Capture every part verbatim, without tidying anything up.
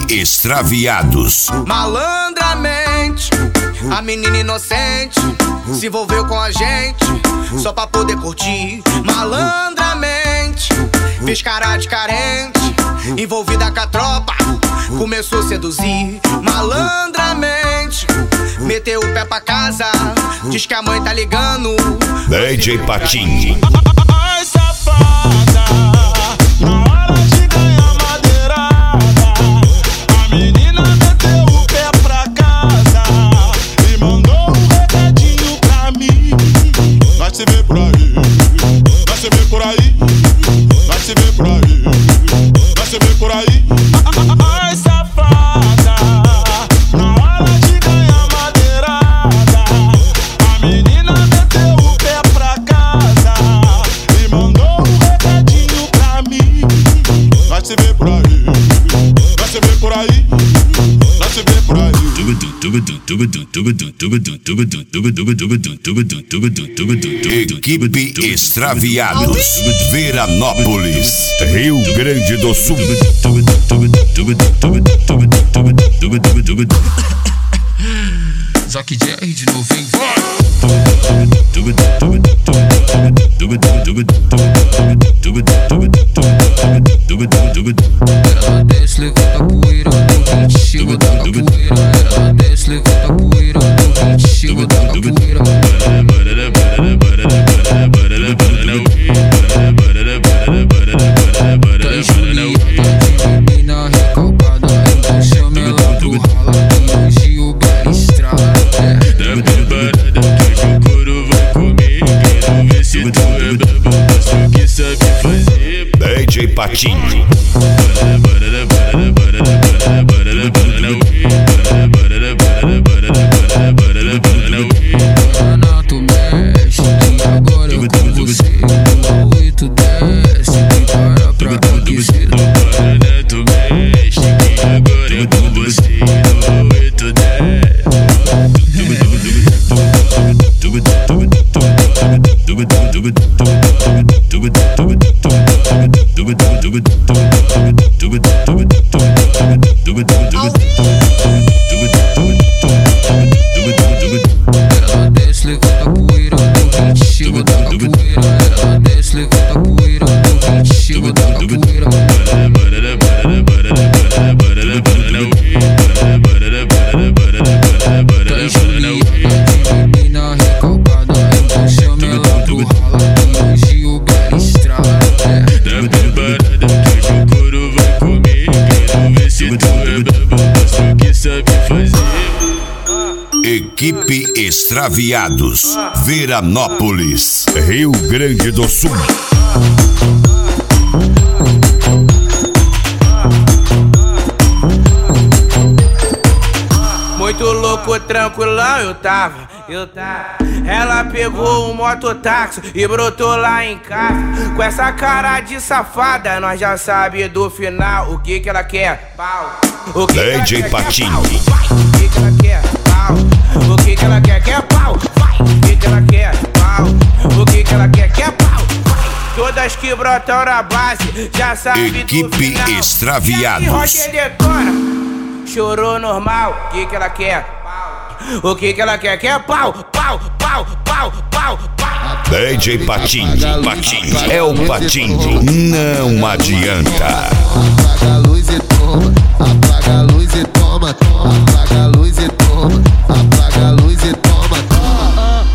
Extraviados. Malandramente, a menina inocente se envolveu com a gente só pra poder curtir. Malandramente, fez cara de carente, envolvida com a tropa, começou a seduzir. Malandramente, meteu o pé pra casa, diz que a mãe tá ligando. D J Patinho. Ai, safada, na hora de ganhar madeirada, a menina meteu o pé pra casa e mandou um recadinho pra mim. Vai se ver por aí, vai se ver por aí, vai se ver por aí, vai se ver por aí. Ai, safada, na hora de ganhar madeirada, a menina meteu o pé pra casa e mandou um recadinho pra mim. Vai se ver por aí, vai se ver por aí, vai se ver por aí. Equipe Extraviados, Veranópolis, Rio Grande do Sul. Zack Jerry de novo, hein? Ela desce, levanta a poeira no vinte, chega da capoeira. Ela desce, levanta a poeira no vinte, chega da capoeira. Tá Julieta, menina recalcada, então chama ela pro rala que hoje o baile estrala. Da preparada que o couro vai comer, quero ver se tu é brabo, mostra o que sabe fazer. D J Patinho. Tu mexe, que agora eu com você. No oito desce, prepara pra aquecer. Tu mexe, que agora eu com você. No oito desce. Ela desce, levanta a poeira no vinte, chega da capoeira. Ela desce, levanta a poeira no vinte, chega da capoeira. Tá Julieta, menina recalcada, então chama ela pro rala que hoje o baile estrala. Da preparada que o couro vai comer, quero ver se tu é brabo, mostra o que sabe fazer. Equipe Extraviados, Veranópolis, Rio Grande do Sul. Muito louco, tranquilão eu tava, eu tava. Ela pegou um mototáxi e brotou lá em casa. Com essa cara de safada, nós já sabe do final o que que ela quer. Pau. O que D J Patinho. O que que ela quer? Pau. O que que ela quer? Quer pau? Vai. O que que ela quer? Pau. O que que ela quer? Quer pau? Vai. Todas que brotam na base, já sabe do Equipe final. Extraviados. Rock detona. Chorou normal, o que que ela quer? O que que ela quer? Quer pau, pau, pau, pau, pau, pau. D J Patinho, Patinho, é o Patinho, não adianta. Apaga a luz e toma, apaga a luz e toma, toma, apaga a luz e toma, apaga a luz e toma, toma.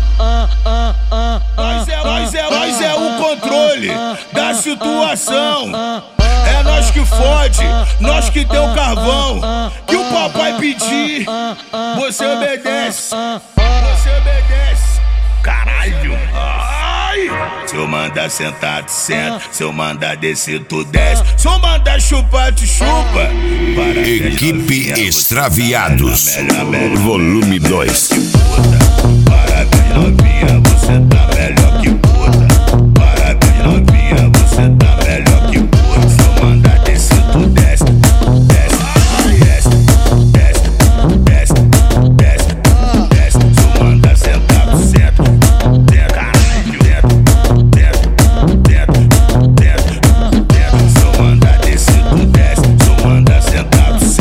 Nós é, nós é, nós é o controle da situação. É nós que fode, nós que tem o carvão. Que o papai pedir, você obedece, você obedece. Caralho, ai. Se eu mandar sentar, tu senta. Se eu mandar descer, tu desce. Se eu mandar chupar, tu chupa. Equipe Extraviados, volume dois. Parabéns, novinha, você tá melhor que puta. Parabéns, novinha, você tá melhor que puta. Se eu mandar descer, tu desce. Desce, desce, desce, desce, desce, desce. Se eu mandar sentar, tu senta. Caralho, dentro, dentro, dentro, dentro, dentro. Se eu mandar descer, tu desce. Se eu mandar sentar, tu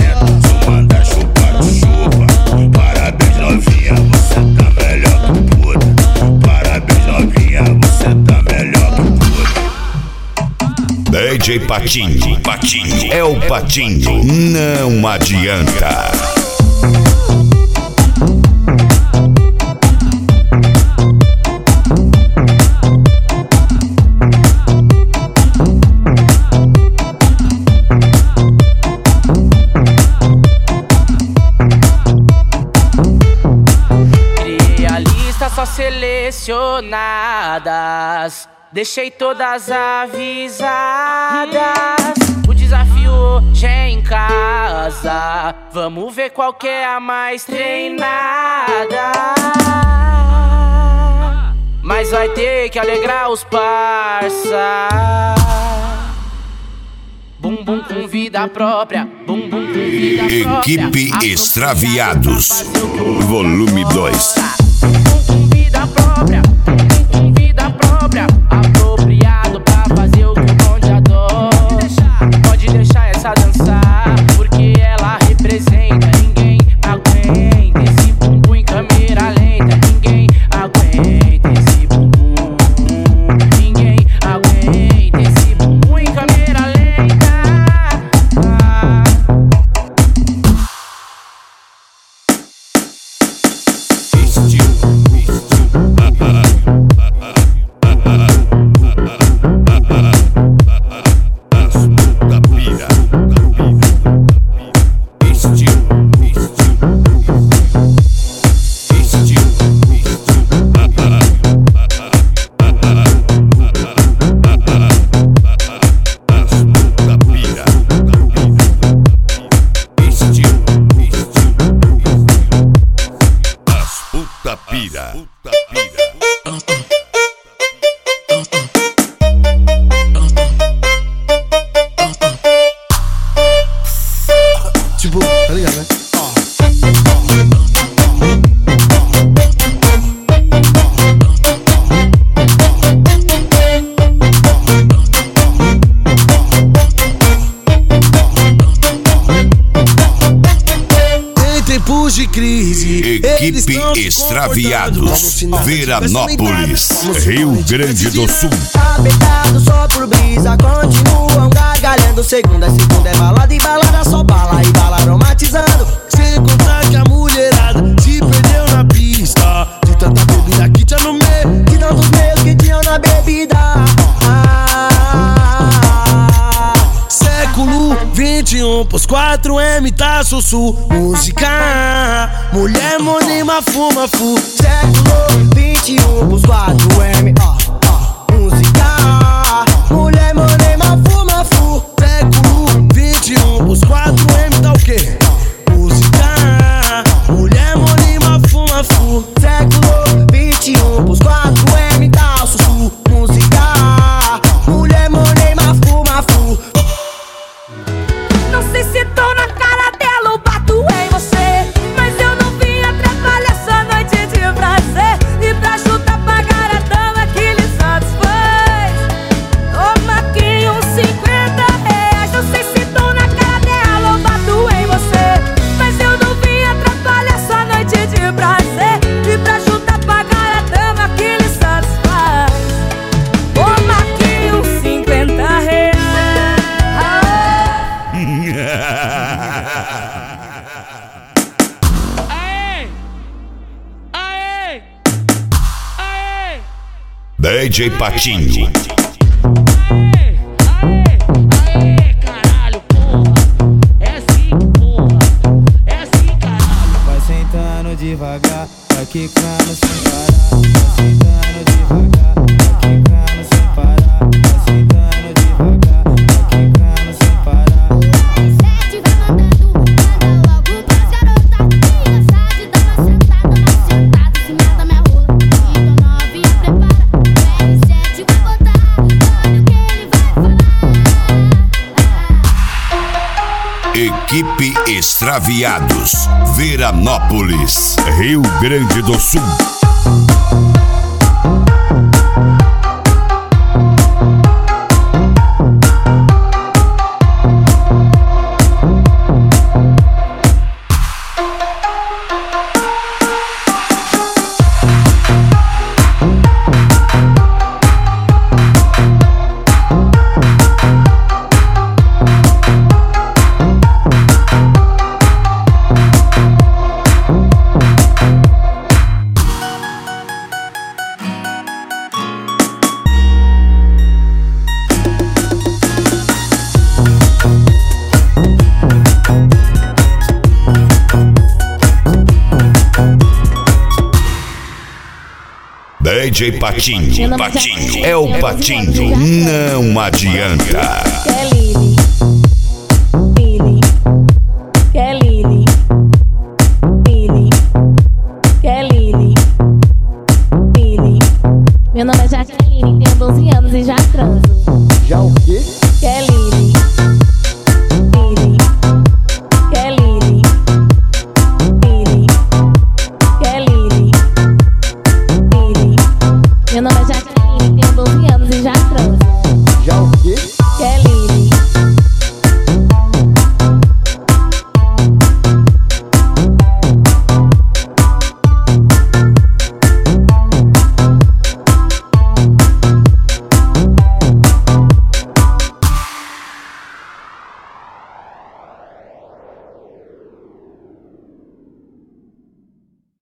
J Patinho, Patinho, é o Patinho, não adianta. Só selecionadas, deixei todas avisadas. O desafio hoje é em casa, vamos ver qual que é a mais treinada. Mas vai ter que alegrar os parça. Bumbum com vida própria, bumbum com vida própria. Equipe Extraviados, volume dois. Com vida própria, com vida própria, apropriado pra fazer o que o bonde adora. Pode deixar essa dançar, porque ela representa. Ninguém aguenta esse bumbum em câmera lenta. Ninguém aguenta esse bumbum. Ninguém aguenta esse bumbum em câmera lenta. Ah. Pira. Tipo, tá ligado, né? De crise, equipe Extraviados, Veranópolis, Rio Grande do Sul. Apertado só por brisa, continuam gargalhando. Segunda, segunda é balada e balada, só bala e bala aromatizando. Sem contar que a mulherada se perdeu na pista, de tanta bebida que tinha no meio, de tantos meios que tinham na bebida. Ah, século vinte e um, pós quatro M tá sussu. Música, mulher monima fuma fu. século vinte e um, pós quatro M, ó, ó. Música, mulher monima fuma fu. Século vinte e um, pós quatro M tá o quê? Música, mulher monima fuma fu. século vinte e um, pós quatro M tá sussu. Música, mulher monima fuma fu. Não sei se tô na cara dela ou bato em você, mas eu não vim atrapalhar essa noite de prazer. E pra chutar pagar a dama que lhe satisfaz, toma aqui uns cinquenta reais. Não sei se tô na cara dela ou bato em você, mas eu não vim atrapalhar essa noite de prazer. E pra chutar pagar a dama que lhe satisfaz, toma aqui uns cinquenta reais. Aê! Aê! Aê! D J Patinho. Aê! Aê! Aê! Caralho, porra! É assim, porra! É assim, caralho! Vai sentando devagar, vai quicando sem parar. Vai sentando devagar, vai quicando sem parar. Vai sentando devagar, vai quicando sem parar. Sete vai mandando, manda logo pras garotas. Engraçado de dar uma sentada, uma sentada em cima da minha rola. Então novinha prepara, o R sete vai botar, olha o que ele vai falar. Equipe Extraviados, Veranópolis, Rio Grande do Sul. D J Patinho, Patinho, é o Patinho, não adianta. Kelly.